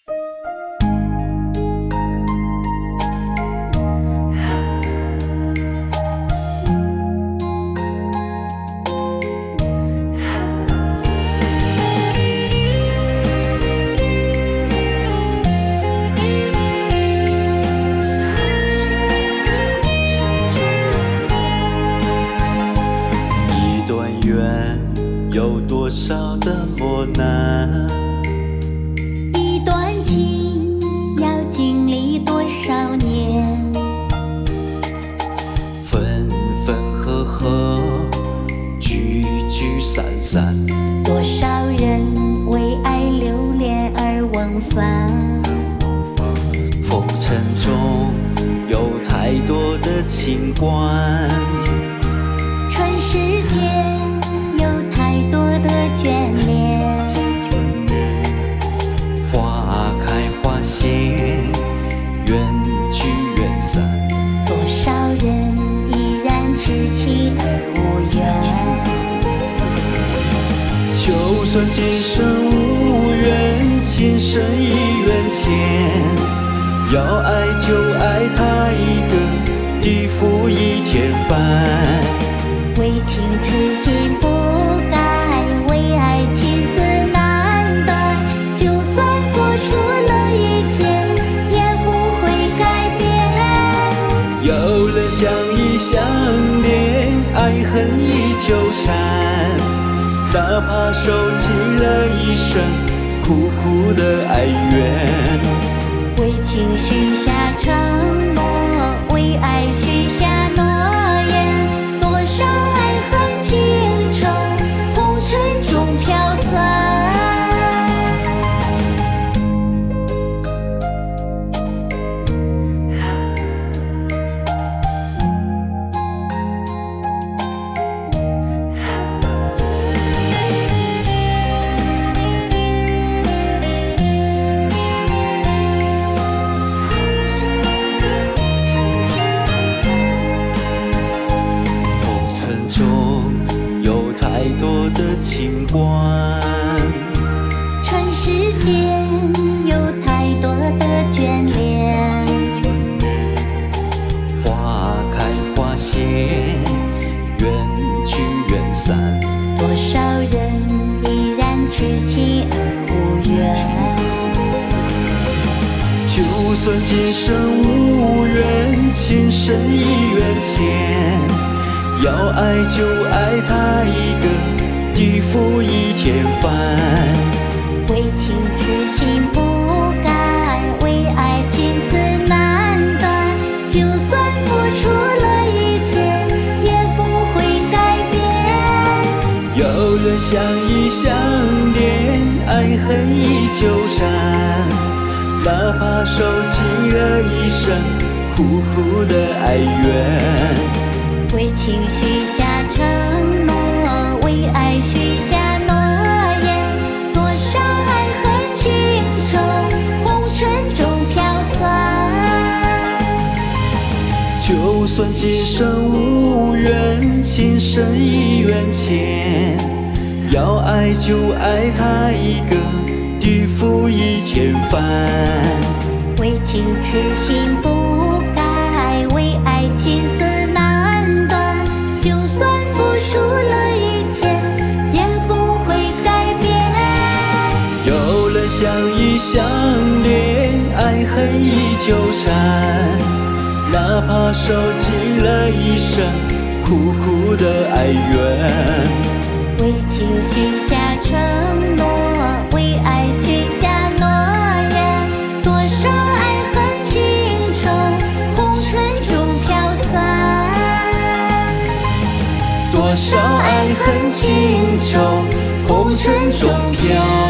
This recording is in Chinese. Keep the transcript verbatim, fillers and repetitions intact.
一段缘有多少的磨难， 一段情要经历多少年， 分分合合，聚聚散散， 多少人为爱流连而忘返。 风尘中有太多的情关， 尘世间有太多的眷恋， 花开花谢，缘聚缘散， 多少人依然知情而无缘。 就算今生无缘，今生一缘牵。要爱就爱他一个，地府一天翻。 为情痴心不改，为爱情丝难断。就算付出了一切，也不会改变。 有了相依相恋，爱恨依纠缠。哪怕受尽了一生苦苦的哀怨。 为情许下承诺，为爱许下诺言，多少爱恨情仇，红尘中飘散。 太多的情关， 尘世间有太多的眷恋， 花开花谢，缘聚缘散， 多少人依然痴情而无缘。 就算今生无缘，今生一缘牵。要爱就爱他一个，地府一天翻。 为情痴心不改，为爱情丝难断。就算付出了一切，也不会改变。 有人相依相恋，爱恨依纠缠。哪怕受尽了一生苦苦的哀怨。 为情许下承诺，为爱许下诺言，多少爱恨情仇，红尘中飘散。 就算今生无缘，今生一缘牵。要爱就爱他一个，地府一天翻。 为情痴心不改，为爱情丝难断。就算付出了一切，也不会改变。 有了相依相恋，爱恨依纠缠。哪怕受尽了一生苦苦的哀怨。 为情许下承诺，为爱许下诺言，多少爱恨情仇，红尘中飘散。 多少爱恨情仇，红尘中飘